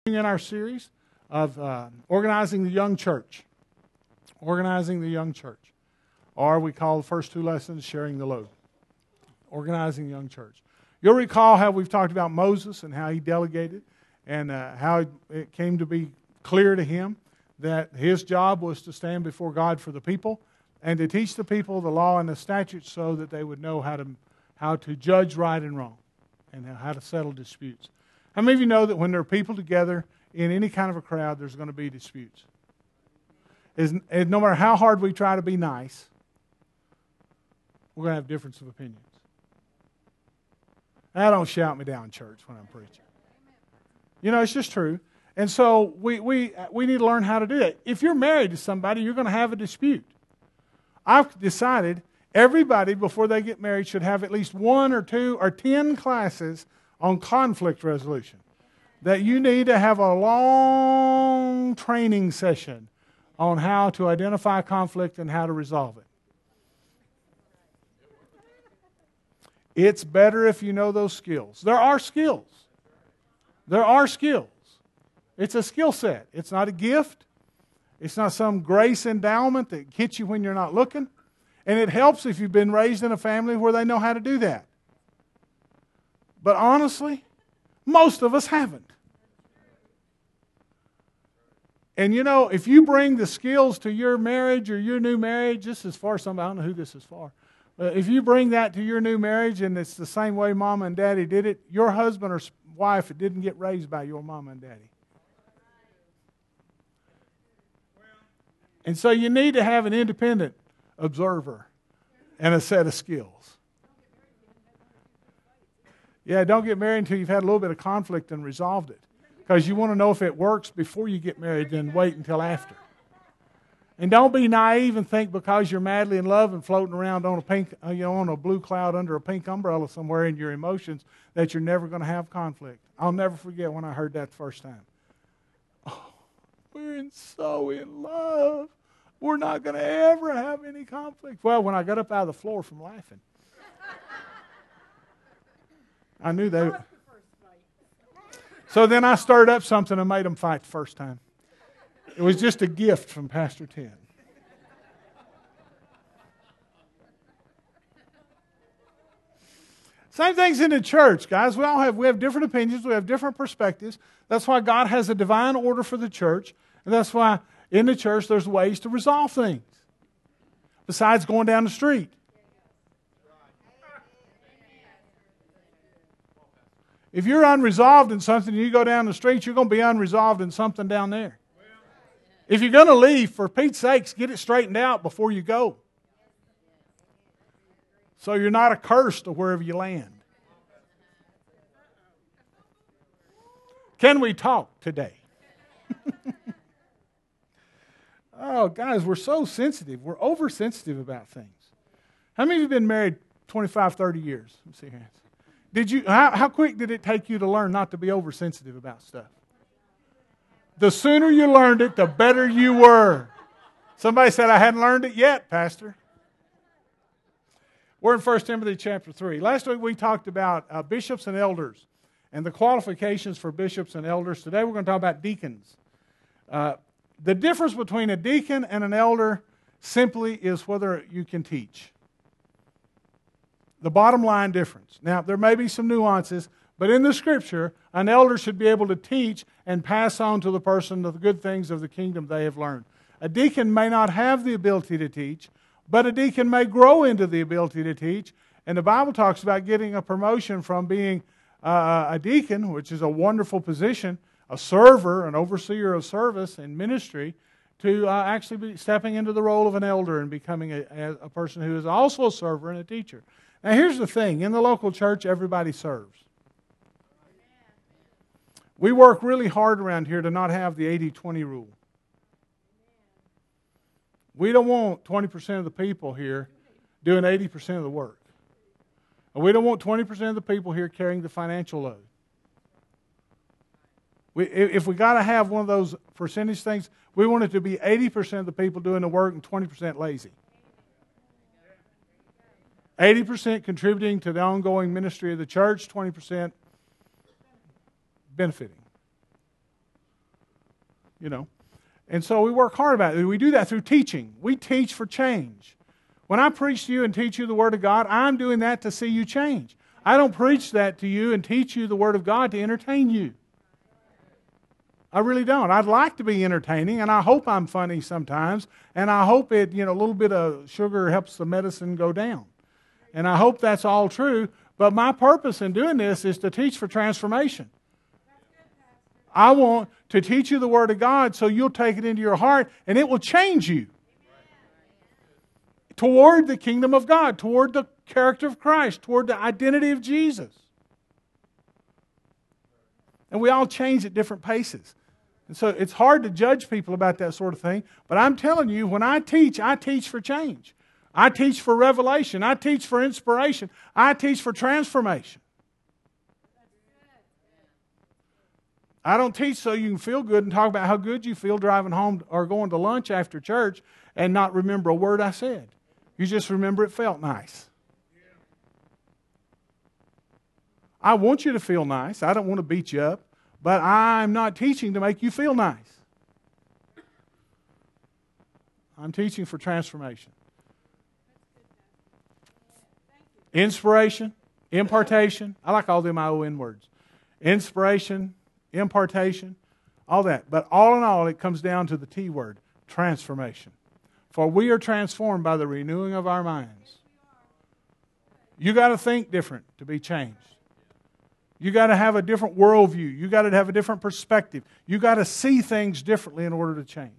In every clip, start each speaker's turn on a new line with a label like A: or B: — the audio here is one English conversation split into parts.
A: in our series of organizing the young church. Organizing the young church. Or we call the first two lessons sharing the load. Organizing the young church. You'll recall how we've talked about Moses and how he delegated and how it came to be clear to him that his job was to stand before God for the people and to teach the people the law and the statutes so that they would know how to judge right and wrong and how to settle disputes. How many of you know that when there are people together in any kind of a crowd, there's going to be disputes? And no matter how hard we try to be nice, we're going to have difference of opinions. Now, don't shout me down, church, when I'm preaching. You know, it's just true. And so we need to learn how to do that. If you're married to somebody, you're going to have a dispute. I've decided everybody, before they get married, should have at least 1 or 2 or 10 classes on conflict resolution. That you need to have a long training session on how to identify conflict and how to resolve it. It's better if you know those skills. There are skills. There are skills. It's a skill set. It's not a gift. It's not some grace endowment that hits you when you're not looking. And it helps if you've been raised in a family where they know how to do that. But honestly, most of us haven't. And you know, if you bring the skills to your marriage or your new marriage, this is for somebody, I don't know who this is for. If you bring that to your new marriage and it's the same way mama and daddy did it, your husband or wife didn't get raised by your mama and daddy. And so you need to have an independent observer and a set of skills. Yeah, don't get married until you've had a little bit of conflict and resolved it. Because you want to know if it works before you get married, then wait until after. And don't be naive and think because you're madly in love and floating around on on a blue cloud under a pink umbrella somewhere in your emotions that you're never going to have conflict. I'll never forget when I heard that the first time. Oh, we're so in love. We're not going to ever have any conflict. Well, when I got up out of the floor from laughing, I knew they... So then I stirred up something and made them fight the first time. It was just a gift from Pastor Ted. Same things in the church, guys. We have different opinions. We have different perspectives. That's why God has a divine order for the church. And that's why in the church there's ways to resolve things. Besides going down the street. If you're unresolved in something and you go down the street, you're going to be unresolved in something down there. If you're going to leave, for Pete's sakes, get it straightened out before you go. So you're not accursed to wherever you land. Can we talk today? Oh, guys, we're so sensitive. We're oversensitive about things. How many of you have been married 25, 30 years? Let me see your hands. How quick did it take you to learn not to be oversensitive about stuff? The sooner you learned it, the better you were. Somebody said, I hadn't learned it yet, Pastor. We're in 1 Timothy chapter 3. Last week we talked about bishops and elders and the qualifications for bishops and elders. Today we're going to talk about deacons. The difference between a deacon and an elder simply is whether you can teach. The bottom line difference. Now, there may be some nuances, but in the Scripture, an elder should be able to teach and pass on to the person the good things of the kingdom they have learned. A deacon may not have the ability to teach, but a deacon may grow into the ability to teach. And the Bible talks about getting a promotion from being a deacon, which is a wonderful position, a server, an overseer of service and ministry, to actually be stepping into the role of an elder and becoming a person who is also a server and a teacher. Now here's the thing. In the local church, everybody serves. We work really hard around here to not have the 80-20 rule. We don't want 20% of the people here doing 80% of the work. And we don't want 20% of the people here carrying the financial load. If we got to have one of those percentage things, we want it to be 80% of the people doing the work and 20% lazy. 80% contributing to the ongoing ministry of the church, 20% benefiting. you know. And so we work hard about it. We do that through teaching. We teach for change. When I preach to you and teach you the Word of God, I'm doing that to see you change. I don't preach that to you and teach you the Word of God to entertain you. I really don't. I'd like to be entertaining, and I hope I'm funny sometimes, and I hope a little bit of sugar helps the medicine go down. And I hope that's all true, but my purpose in doing this is to teach for transformation. I want to teach you the Word of God so you'll take it into your heart, and it will change you toward the kingdom of God, toward the character of Christ, toward the identity of Jesus. And we all change at different paces. And so it's hard to judge people about that sort of thing. But I'm telling you, when I teach for change. I teach for revelation. I teach for inspiration. I teach for transformation. I don't teach so you can feel good and talk about how good you feel driving home or going to lunch after church and not remember a word I said. You just remember it felt nice. I want you to feel nice. I don't want to beat you up. But I'm not teaching to make you feel nice. I'm teaching for transformation. Inspiration, impartation. I like all them ION words. Inspiration, impartation, all that. But all in all, it comes down to the T word, transformation. For we are transformed by the renewing of our minds. You got to think different to be changed. You got to have a different worldview. You got to have a different perspective. You got to see things differently in order to change.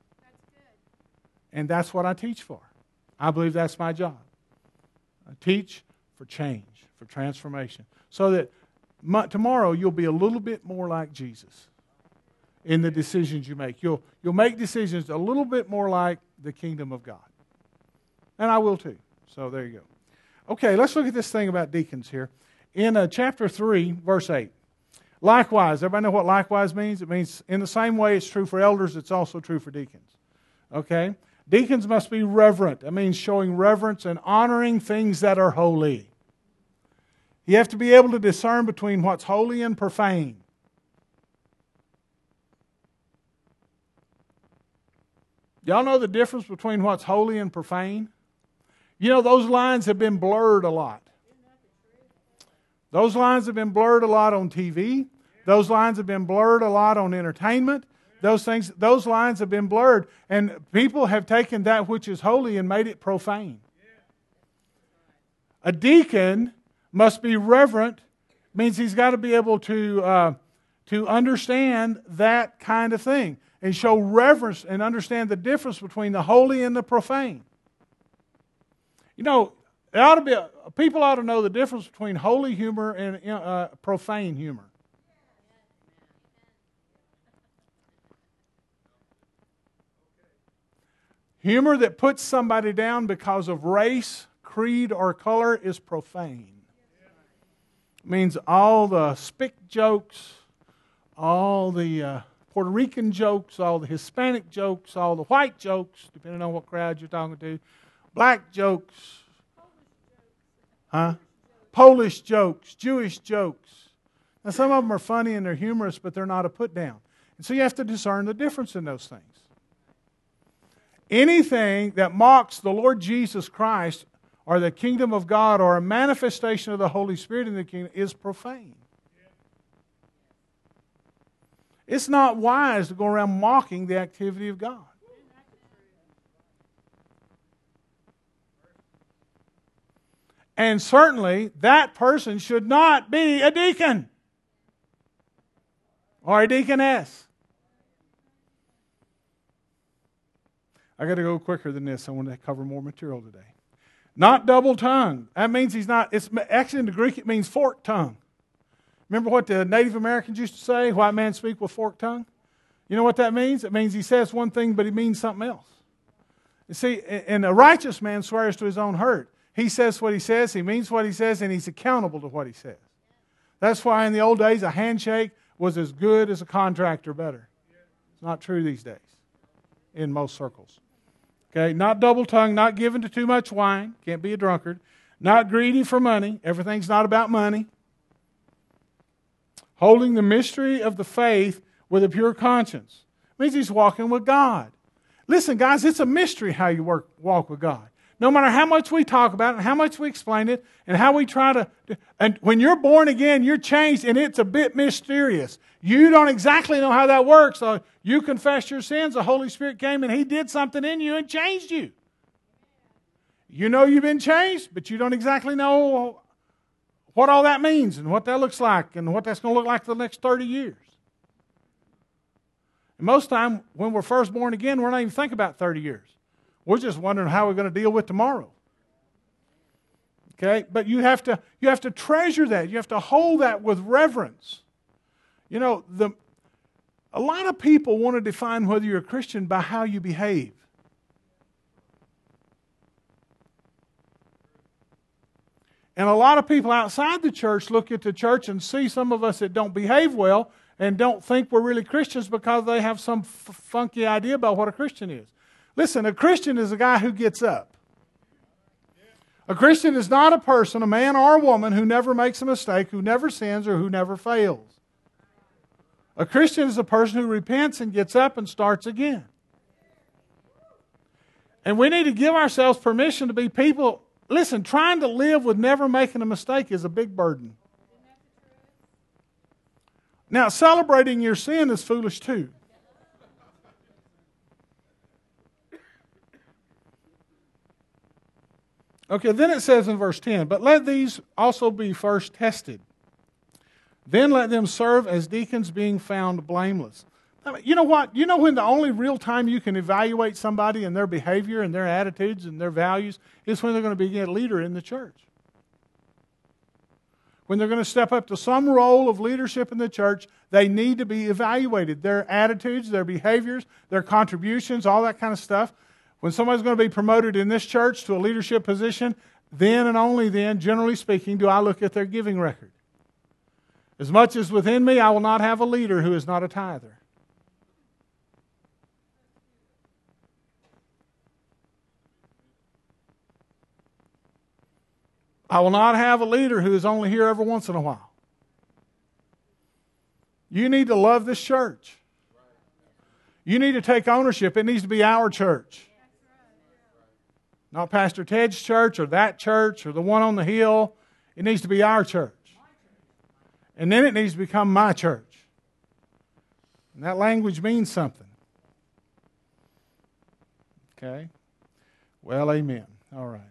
A: And that's what I teach for. I believe that's my job. I teach for change, for transformation, so that tomorrow you'll be a little bit more like Jesus in the decisions you make. You'll make decisions a little bit more like the kingdom of God. And I will too. So there you go. Okay, let's look at this thing about deacons here. In chapter 3, verse 8. Likewise, everybody know what likewise means? It means in the same way it's true for elders, it's also true for deacons. Okay? Deacons must be reverent. That means showing reverence and honoring things that are holy. You have to be able to discern between what's holy and profane. Y'all know the difference between what's holy and profane? You know, those lines have been blurred a lot. Those lines have been blurred a lot on TV. Those lines have been blurred a lot on entertainment. Those lines have been blurred. And people have taken that which is holy and made it profane. A deacon must be reverent. Means he's got to be able to understand that kind of thing. And show reverence and understand the difference between the holy and the profane. You know, people ought to know the difference between holy humor and profane humor. Humor that puts somebody down because of race, creed, or color is profane. It means all the spick jokes, all the Puerto Rican jokes, all the Hispanic jokes, all the white jokes, depending on what crowd you're talking to, black jokes, Polish jokes, Jewish jokes. Now, some of them are funny and they're humorous, but they're not a put down. And so you have to discern the difference in those things. Anything that mocks the Lord Jesus Christ or the kingdom of God or a manifestation of the Holy Spirit in the kingdom is profane. It's not wise to go around mocking the activity of God. And certainly, that person should not be a deacon or a deaconess. I got to go quicker than this. I want to cover more material today. Not double-tongued. That means he's not. It's actually in the Greek. It means forked tongue. Remember what the Native Americans used to say? White man speak with forked tongue. You know what that means? It means he says one thing, but he means something else. You see, and a righteous man swears to his own hurt. He says what he says, he means what he says, and he's accountable to what he says. That's why in the old days a handshake was as good as a contract or better. It's not true these days in most circles. Okay, not double-tongued, not given to too much wine, can't be a drunkard, not greedy for money, everything's not about money. Holding the mystery of the faith with a pure conscience. It means he's walking with God. Listen, guys, it's a mystery how you walk with God. No matter how much we talk about it and how much we explain it and how we try to... And when you're born again, you're changed, and it's a bit mysterious. You don't exactly know how that works. So you confess your sins, the Holy Spirit came and He did something in you and changed you. You know you've been changed, but you don't exactly know what all that means and what that looks like and what that's going to look like for the next 30 years. And most time, when we're first born again, we're not even thinking about 30 years. We're just wondering how we're going to deal with tomorrow. Okay? But you have to treasure that. You have to hold that with reverence. You know, a lot of people want to define whether you're a Christian by how you behave. And a lot of people outside the church look at the church and see some of us that don't behave well and don't think we're really Christians because they have some funky idea about what a Christian is. Listen, a Christian is a guy who gets up. A Christian is not a person, a man or a woman, who never makes a mistake, who never sins, or who never fails. A Christian is a person who repents and gets up and starts again. And we need to give ourselves permission to be people. Listen, trying to live with never making a mistake is a big burden. Now, celebrating your sin is foolish too. Okay, then it says in verse 10, but let these also be first tested. Then let them serve as deacons, being found blameless. I mean, you know what? You know when the only real time you can evaluate somebody and their behavior and their attitudes and their values is when they're going to be a leader in the church. When they're going to step up to some role of leadership in the church, they need to be evaluated. Their attitudes, their behaviors, their contributions, all that kind of stuff. When somebody's going to be promoted in this church to a leadership position, then and only then, generally speaking, do I look at their giving record. As much as within me, I will not have a leader who is not a tither. I will not have a leader who is only here every once in a while. You need to love this church. You need to take ownership. It needs to be our church. Not Pastor Ted's church or that church or the one on the hill. It needs to be our church. And then it needs to become my church. And that language means something. Okay? Well, amen. All right.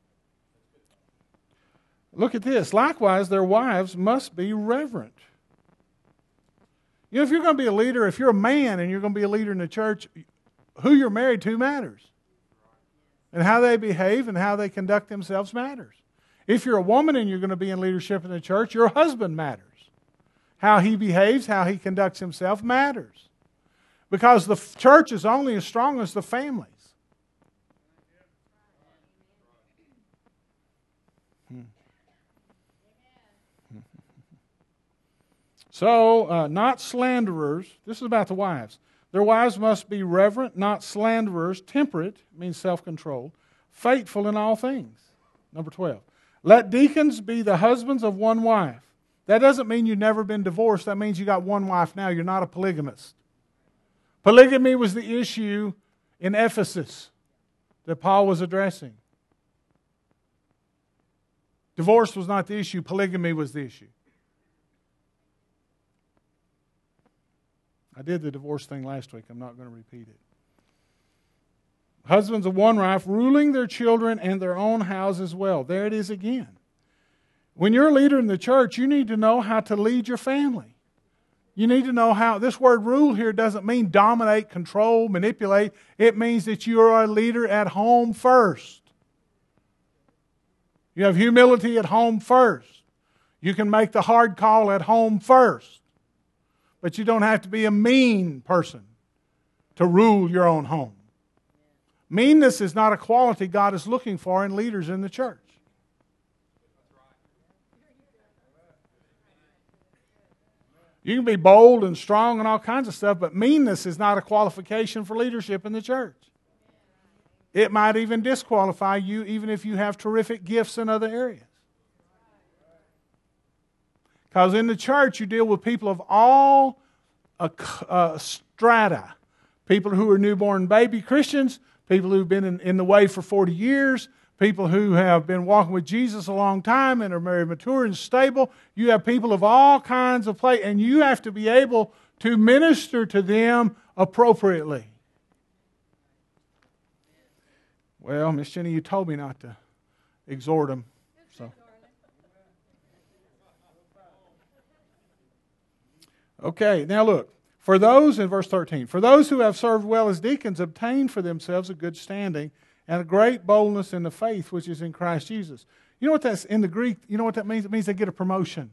A: Look at this. Likewise, their wives must be reverent. You know, if you're going to be a leader, if you're a man and you're going to be a leader in the church, who you're married to matters. And how they behave and how they conduct themselves matters. If you're a woman and you're going to be in leadership in the church, your husband matters. How he behaves, how he conducts himself matters. Because the church is only as strong as the families. So, not slanderers. This is about the wives. Their wives must be reverent, not slanderers, temperate, means self-controlled, faithful in all things. Number 12. Let deacons be the husbands of one wife. That doesn't mean you've never been divorced. That means you got one wife now. You're not a polygamist. Polygamy was the issue in Ephesus that Paul was addressing. Divorce was not the issue. Polygamy was the issue. I did the divorce thing last week. I'm not going to repeat it. Husbands of one wife, ruling their children and their own house as well. There it is again. When you're a leader in the church, you need to know how to lead your family. You need to know how, this word rule here doesn't mean dominate, control, manipulate. It means that you are a leader at home first. You have humility at home first. You can make the hard call at home first. But you don't have to be a mean person to rule your own home. Meanness is not a quality God is looking for in leaders in the church. You can be bold and strong and all kinds of stuff, but meanness is not a qualification for leadership in the church. It might even disqualify you even if you have terrific gifts in other areas. Because in the church you deal with people of all strata, people who are newborn baby Christians, people who've been in the way for 40 years, people who have been walking with Jesus a long time and are very mature and stable. You have people of all kinds of play, and you have to be able to minister to them appropriately. Well, Miss Jenny, you told me not to exhort them. So. Okay, now look. For those, in verse 13, for those who have served well as deacons obtain for themselves a good standing and a great boldness in the faith which is in Christ Jesus. You know what that's in the Greek? You know what that means? It means they get a promotion.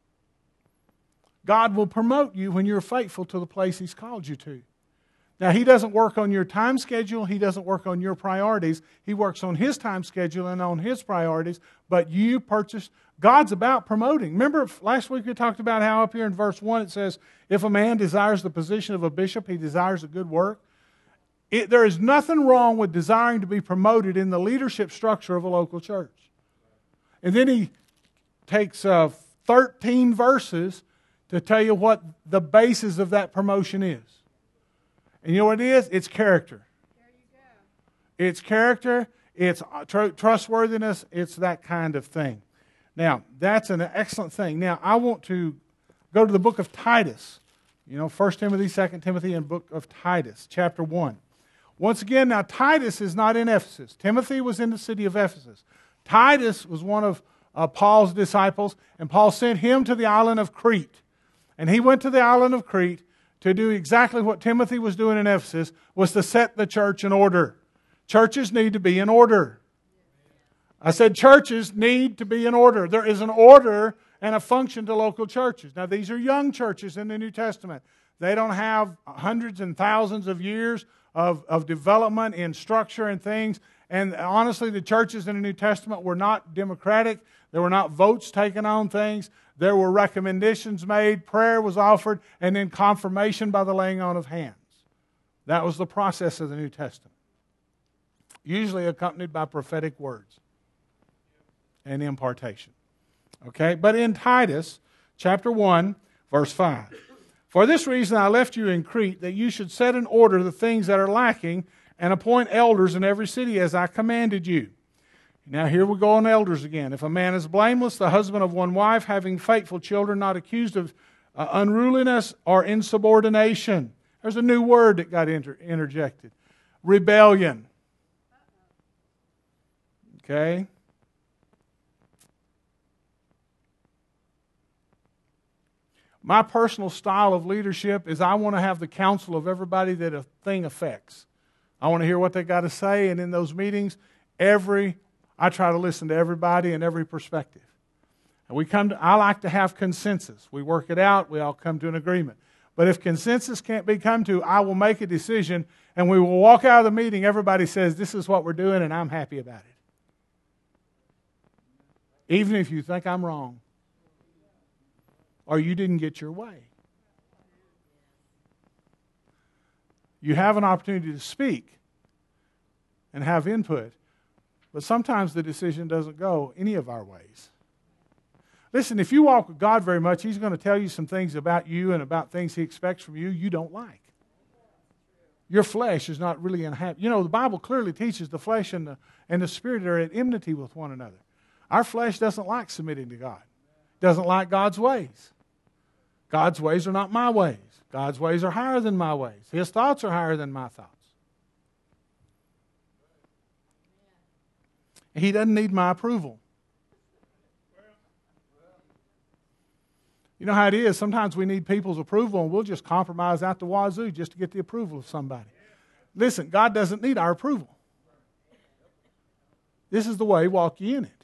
A: God will promote you when you're faithful to the place He's called you to. Now, He doesn't work on your time schedule. He doesn't work on your priorities. He works on His time schedule and on His priorities. But you purchase. God's about promoting. Remember last week we talked about how up here in verse 1 it says, if a man desires the position of a bishop, he desires a good work. There is nothing wrong with desiring to be promoted in the leadership structure of a local church. And then he takes 13 verses to tell you what the basis of that promotion is. And you know what it is? It's character.
B: There you go.
A: It's character, it's trustworthiness, it's that kind of thing. Now, that's an excellent thing. Now, I want to go to the book of Titus. 1 Timothy, 2 Timothy, and book of Titus, chapter 1. Once again, now Titus is not in Ephesus. Timothy was in the city of Ephesus. Titus was one of Paul's disciples, and Paul sent him to the island of Crete. And he went to the island of Crete to do exactly what Timothy was doing in Ephesus, was to set the church in order. Churches need to be in order. I said churches need to be in order. There is an order and a function to local churches. Now, these are young churches in the New Testament. They don't have hundreds and thousands of years of development in structure and things. And honestly, the churches in the New Testament were not democratic. There were not votes taken on things. There were recommendations made, prayer was offered, and then confirmation by the laying on of hands. That was the process of the New Testament. Usually accompanied by prophetic words and impartation. Okay, but in Titus, chapter 1, verse 5. For this reason I left you in Crete, that you should set in order the things that are lacking, and appoint elders in every city as I commanded you. Now here we go on elders again. If a man is blameless, the husband of one wife, having faithful children, not accused of unruliness or insubordination. There's a new word that got interjected. Rebellion. Okay? My personal style of leadership is I want to have the counsel of everybody that a thing affects. I want to hear what they got to say, and in those meetings, I try to listen to everybody and every perspective. And I like to have consensus. We work it out, we all come to an agreement. But if consensus can't be come to, I will make a decision, and we will walk out of the meeting, everybody says, this is what we're doing, and I'm happy about it. Even if you think I'm wrong, or you didn't get your way. You have an opportunity to speak and have input, but sometimes the decision doesn't go any of our ways. Listen, if you walk with God very much, He's going to tell you some things about you and about things He expects from you don't like. Your flesh is not really unhappy. The Bible clearly teaches the flesh and the spirit are at enmity with one another. Our flesh doesn't like submitting to God. Doesn't like God's ways. God's ways are not my ways. God's ways are higher than my ways. His thoughts are higher than my thoughts. He doesn't need my approval. You know how it is. Sometimes we need people's approval and we'll just compromise out the wazoo just to get the approval of somebody. Listen, God doesn't need our approval. This is the way, walk ye in it.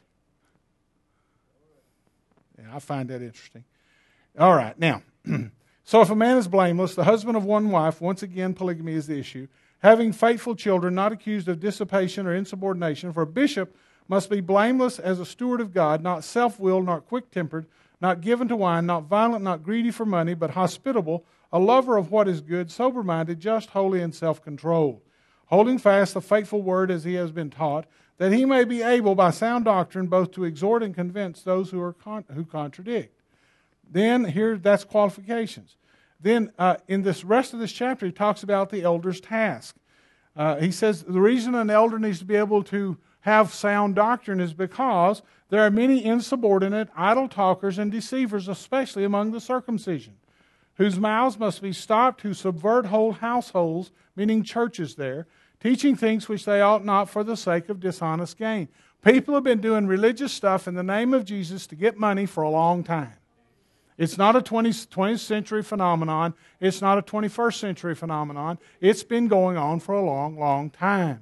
A: Yeah, I find that interesting. All right, now, so if a man is blameless, the husband of one wife, once again, polygamy is the issue, having faithful children, not accused of dissipation or insubordination, for a bishop must be blameless as a steward of God, not self-willed, not quick-tempered, not given to wine, not violent, not greedy for money, but hospitable, a lover of what is good, sober-minded, just, holy, and self-controlled, holding fast the faithful word as he has been taught, that he may be able by sound doctrine both to exhort and convince those who contradict. Then, that's qualifications. Then in this rest of this chapter, he talks about the elder's task. He says the reason an elder needs to be able to have sound doctrine is because there are many insubordinate, idle talkers and deceivers, especially among the circumcision, whose mouths must be stopped, who subvert whole households, meaning churches there, teaching things which they ought not for the sake of dishonest gain. People have been doing religious stuff in the name of Jesus to get money for a long time. It's not a 20th century phenomenon. It's not a 21st century phenomenon. It's been going on for a long, long time.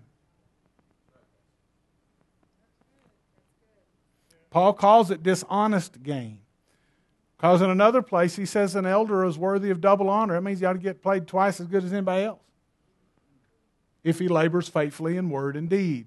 A: Paul calls it dishonest gain. Because in another place he says an elder is worthy of double honor. That means he ought to get paid twice as good as anybody else, if he labors faithfully in word and deed.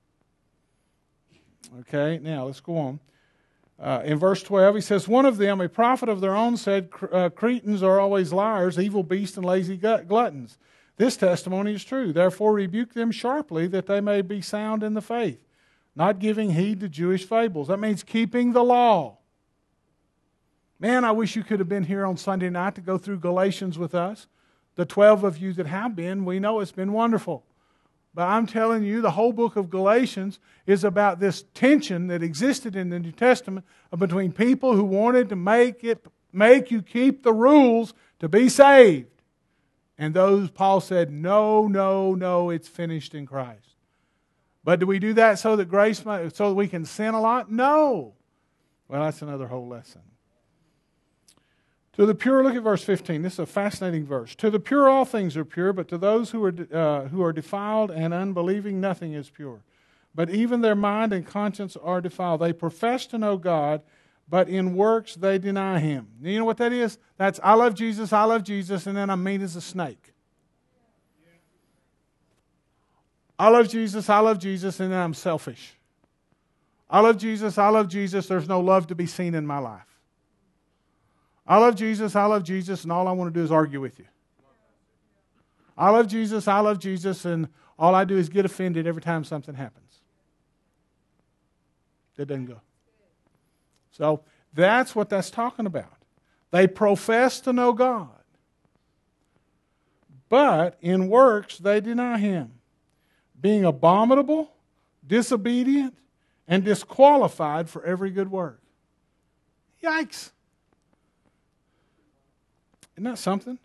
A: Okay, now let's go on. In verse 12 he says, one of them, a prophet of their own, said, Cretans are always liars, evil beasts and lazy gluttons. This testimony is true. Therefore rebuke them sharply, that they may be sound in the faith, not giving heed to Jewish fables. That means keeping the law. Man, I wish you could have been here on Sunday night to go through Galatians with us. The 12 of you that have been, we know it's been wonderful. But I'm telling you, the whole book of Galatians is about this tension that existed in the New Testament between people who wanted to make you keep the rules to be saved. And those, Paul said, no, it's finished in Christ. But do we do that so that we can sin a lot? No. Well, that's another whole lesson. To the pure, look at verse 15. This is a fascinating verse. To the pure all things are pure, but to those who are defiled and unbelieving nothing is pure. But even their mind and conscience are defiled. They profess to know God, but in works they deny Him. You know what that is? That's I love Jesus, and then I'm mean as a snake. I love Jesus, and then I'm selfish. I love Jesus, there's no love to be seen in my life. I love Jesus, and all I want to do is argue with you. I love Jesus, and all I do is get offended every time something happens. That doesn't go. So that's what that's talking about. They profess to know God, but in works they deny Him, being abominable, disobedient, and disqualified for every good work. Yikes. Isn't that something?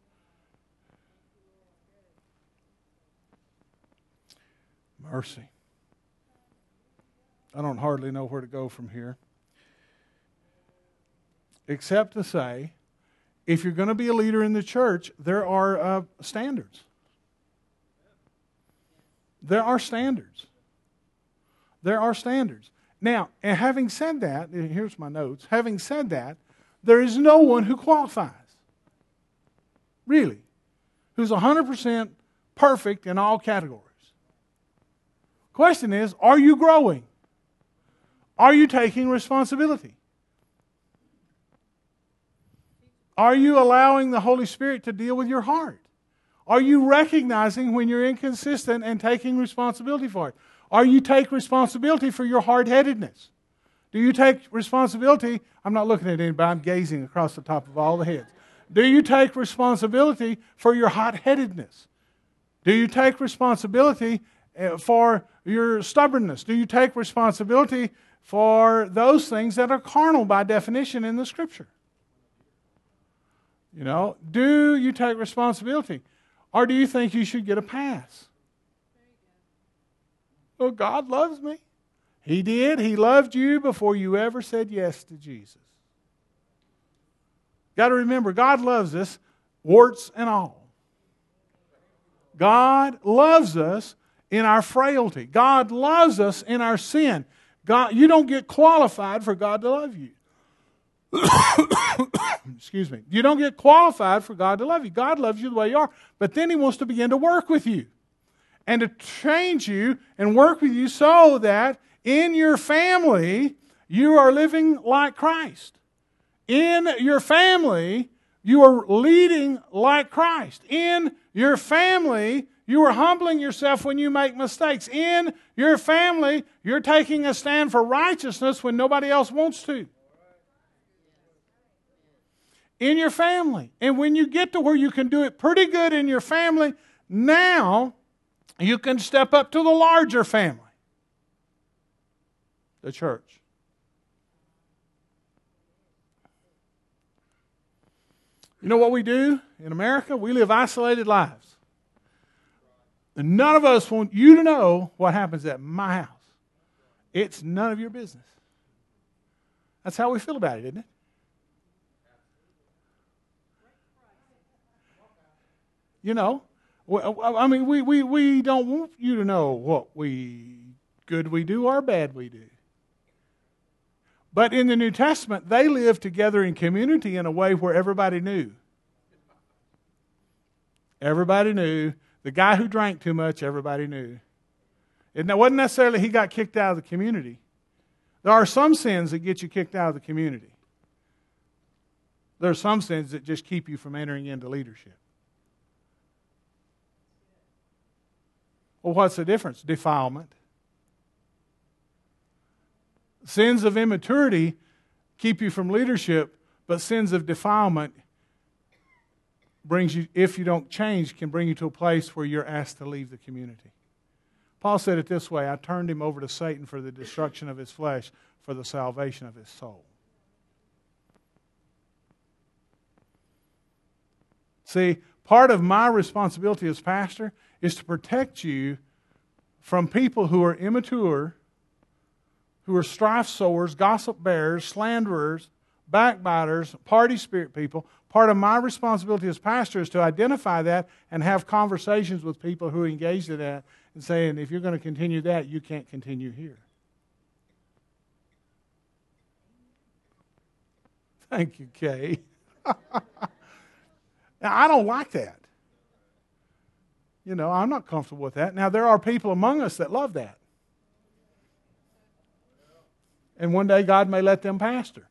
A: Mercy. I don't hardly know where to go from here, except to say, if you're going to be a leader in the church, there are standards. There are standards. There are standards. Now, and having said that, here's my notes. Having said that, there is no one who qualifies. Really. Who's 100% perfect in all categories. Question is, are you growing? Are you taking responsibility? Are you allowing the Holy Spirit to deal with your heart? Are you recognizing when you're inconsistent and taking responsibility for it? Are you take responsibility for your hard-headedness? Do you take responsibility? I'm not looking at anybody. I'm gazing across the top of all the heads. Do you take responsibility for your hot-headedness? Do you take responsibility for your stubbornness? Do you take responsibility for those things that are carnal by definition in the Scripture? You know, do you take responsibility? Or do you think you should get a pass? Well, God loves me. He did. He loved you before you ever said yes to Jesus. Got to remember, God loves us, warts and all. God loves us in our frailty. God loves us in our sin. God, you don't get qualified for God to love you. Excuse me. You don't get qualified for God to love you. God loves you the way you are, but then He wants to begin to work with you and to change you and work with you so that in your family you are living like Christ. In your family, you are leading like Christ. In your family, you are humbling yourself when you make mistakes. In your family, you're taking a stand for righteousness when nobody else wants to. in your family. And when you get to where you can do it pretty good in your family, now you can step up to the larger family, the church. You know what we do in America? We live isolated lives. And none of us want you to know what happens at my house. It's none of your business. That's how we feel about it, isn't it? You know, I mean, we don't want you to know what good we do or bad we do. But in the New Testament, they lived together in community in a way where everybody knew. Everybody knew. The guy who drank too much, everybody knew. And it wasn't necessarily he got kicked out of the community. There are some sins that get you kicked out of the community. There are some sins that just keep you from entering into leadership. Well, what's the difference? Defilement. Sins of immaturity keep you from leadership, but sins of defilement brings you, if you don't change, can bring you to a place where you're asked to leave the community. Paul said it this way, I turned him over to Satan for the destruction of his flesh, for the salvation of his soul. See, part of my responsibility as pastor is to protect you from people who are immature, who are strife sowers, gossip bearers, slanderers, backbiters, party spirit people. Part of my responsibility as pastor is to identify that and have conversations with people who are engaged in that and saying, if you're going to continue that, you can't continue here. Thank you, Kay. Now, I don't like that. You know, I'm not comfortable with that. Now, there are people among us that love that. And one day God may let them pastor.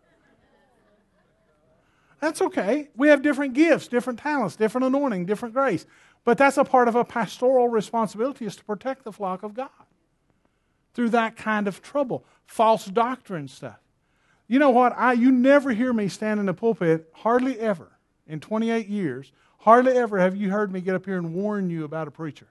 A: That's okay. We have different gifts, different talents, different anointing, different grace. But that's a part of a pastoral responsibility, is to protect the flock of God through that kind of trouble, false doctrine stuff. You know what? You never hear me stand in the pulpit, hardly ever, in 28 years, hardly ever have you heard me get up here and warn you about a preacher.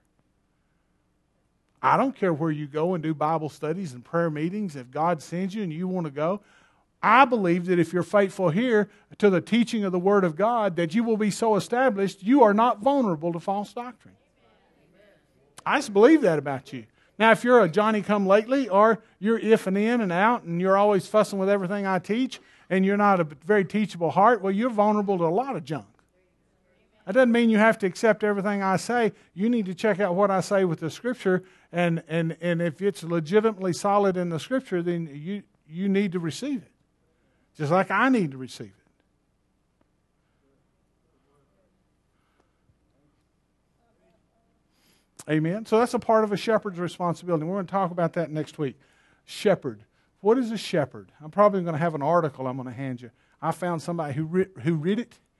A: I don't care where you go and do Bible studies and prayer meetings. If God sends you and you want to go, I believe that if you're faithful here to the teaching of the Word of God, that you will be so established you are not vulnerable to false doctrine. I just believe that about you. Now, if you're a Johnny-come-lately, or you're if and in and out, and you're always fussing with everything I teach, and you're not a very teachable heart, well, you're vulnerable to a lot of junk. That doesn't mean you have to accept everything I say. You need to check out what I say with the Scripture, and if it's legitimately solid in the Scripture, then you need to receive it. Just like I need to receive it. Amen. So that's a part of a shepherd's responsibility. We're going to talk about that next week. Shepherd. What is a shepherd? I'm probably going to have an article I'm going to hand you. I found somebody who wrote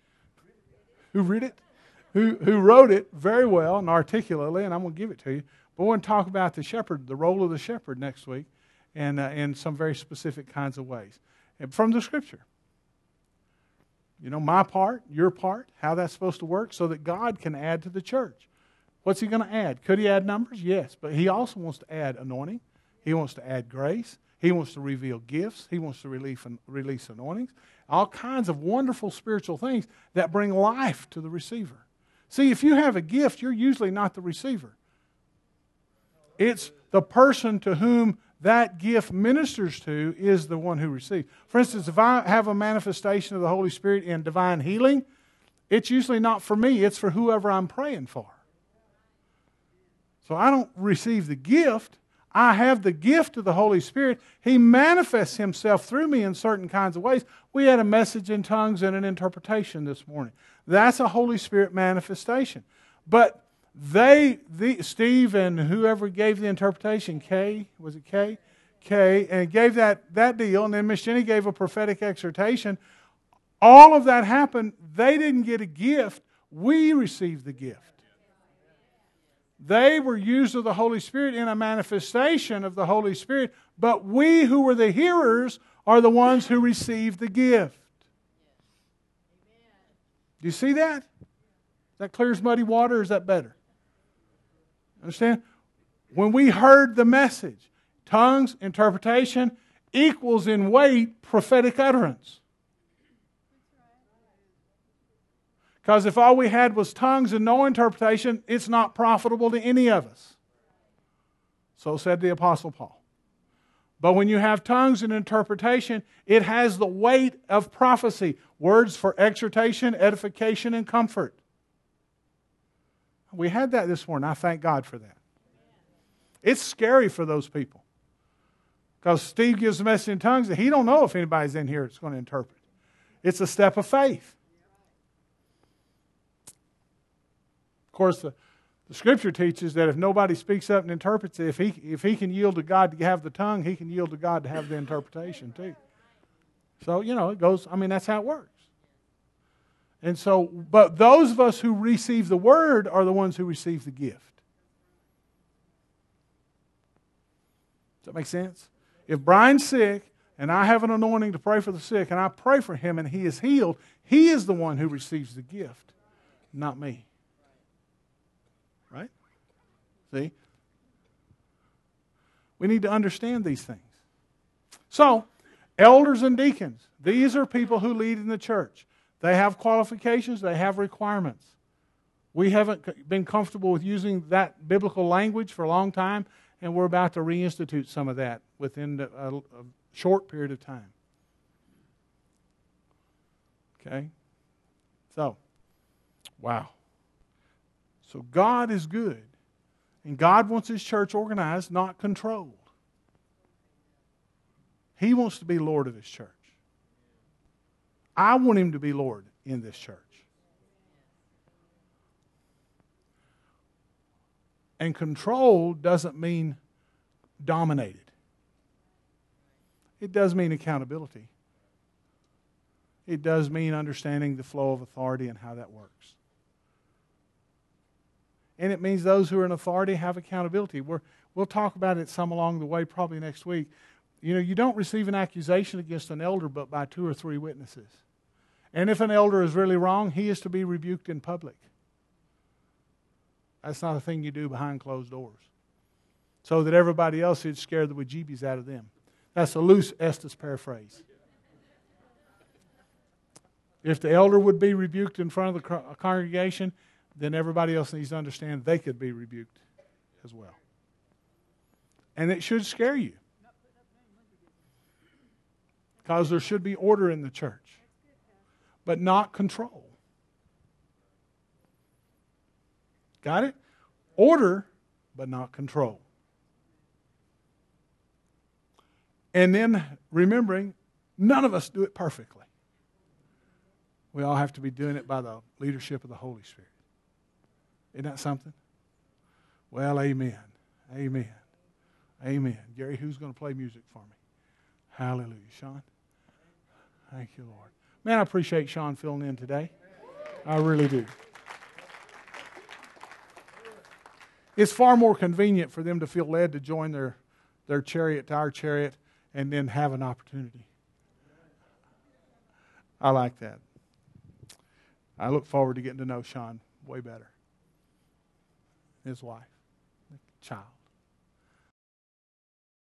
A: it very well and articulately, and I'm going to give it to you. But we're going to talk about the shepherd, the role of the shepherd next week, and in some very specific kinds of ways. And from the Scripture. You know, my part, your part, how that's supposed to work so that God can add to the church. What's He going to add? Could He add numbers? Yes. But He also wants to add anointing. He wants to add grace. He wants to reveal gifts. He wants to release anointings. All kinds of wonderful spiritual things that bring life to the receiver. See, if you have a gift, you're usually not the receiver. It's the person to whom that gift ministers to is the one who receives. For instance, if I have a manifestation of the Holy Spirit in divine healing, it's usually not for me. It's for whoever I'm praying for. So I don't receive the gift. I have the gift of the Holy Spirit. He manifests Himself through me in certain kinds of ways. We had a message in tongues and an interpretation this morning. That's a Holy Spirit manifestation. But Steve and whoever gave the interpretation, Kay, was it Kay? Kay, and gave that deal, and then Miss Jenny gave a prophetic exhortation. All of that happened. They didn't get a gift. We received the gift. They were used of the Holy Spirit in a manifestation of the Holy Spirit, but we who were the hearers are the ones who received the gift. Do you see that? That clears muddy water, or is that better? Understand? When we heard the message, tongues, interpretation equals in weight prophetic utterance. Because if all we had was tongues and no interpretation, it's not profitable to any of us. So said the Apostle Paul. But when you have tongues and interpretation, it has the weight of prophecy. Words for exhortation, edification, and comfort. We had that this morning. I thank God for that. It's scary for those people. Because Steve gives a message in tongues that he don't know if anybody's in here that's going to interpret. It's a step of faith. Of course, the Scripture teaches that if nobody speaks up and interprets it, if he can yield to God to have the tongue, he can yield to God to have the interpretation too. So, it goes, that's how it works. And so, but those of us who receive the Word are the ones who receive the gift. Does that make sense? If Brian's sick and I have an anointing to pray for the sick and I pray for him and he is healed, he is the one who receives the gift, not me. Right? See? We need to understand these things. So, elders and deacons, these are people who lead in the church. They have qualifications, they have requirements. We haven't been comfortable with using that biblical language for a long time, and we're about to reinstitute some of that within a short period of time. Okay? So, wow. So God is good. And God wants His church organized, not controlled. He wants to be Lord of His church. I want Him to be Lord in this church. And control doesn't mean dominated. It does mean accountability. It does mean understanding the flow of authority and how that works. And it means those who are in authority have accountability. We'll talk about it some along the way, probably next week. You don't receive an accusation against an elder but by 2 or 3 witnesses. And if an elder is really wrong, he is to be rebuked in public. That's not a thing you do behind closed doors. So that everybody else would scare the bejeebies out of them. That's a loose Estes paraphrase. If the elder would be rebuked in front of the congregation, then everybody else needs to understand they could be rebuked as well. And it should scare you. Because there should be order in the church. But not control. Got it? Order, but not control. And then remembering, none of us do it perfectly. We all have to be doing it by the leadership of the Holy Spirit. Isn't that something? Well, amen. Amen. Amen. Gary, who's going to play music for me? Hallelujah. Sean? Thank you, Lord. Man, I appreciate Sean filling in today. I really do. It's far more convenient for them to feel led to join their chariot to our chariot and then have an opportunity. I like that. I look forward to getting to know Sean way better. His wife, child.